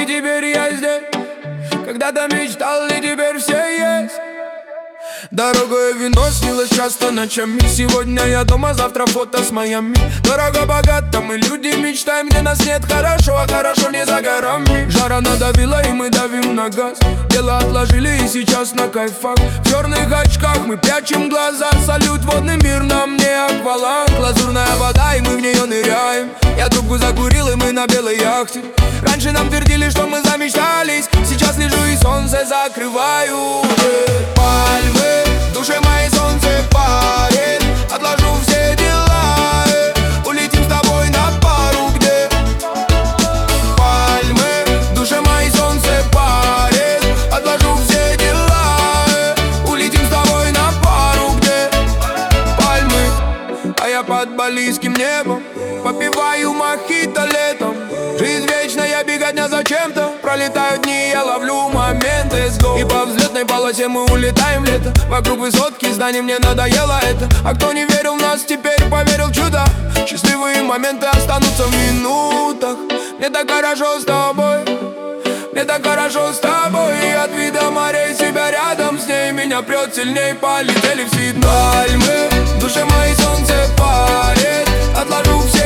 и теперь я здесь. Когда-то мечтал, и теперь все есть. Дорогое вино снилось часто ночами. Сегодня я дома, завтра фото с Майами. Дорого-богато мы люди мечтаем, где нас нет хорошо, а хорошо не за горами. Жара надавила, и мы давим на газ. Дело отложили, и сейчас на кайфах. В черных очках мы прячем глаза. Салют, водный мир нам не акваланг. Лазурная вода, и мы в нее ныряем. Я трубку закурил, и мы на белой яхте. Раньше нам твердили, что мы замечтались. Сейчас лежу и солнце закрываю. Пальмы, в душе моей солнце парит. Отложу все дела, улетим с тобой на пару, где пальмы, в душе моей солнце парит. Отложу все дела, улетим с тобой на пару, где пальмы. А я под балийским небом попиваю мохито летом. Жизнь вечная, беготня зачем-то. Пролетают дни, я ловлю моменты. И по взлетной полосе мы улетаем в лето. Вокруг высотки зданий, мне надоело это. А кто не верил в нас, теперь поверил в чудо. Счастливые моменты останутся в минутах. Мне так хорошо с тобой, мне так хорошо с тобой. И от вида морей себя рядом с ней меня прет сильней. Полетели в Сидней. Пальмы, в душе моей солнце парит. Отложу все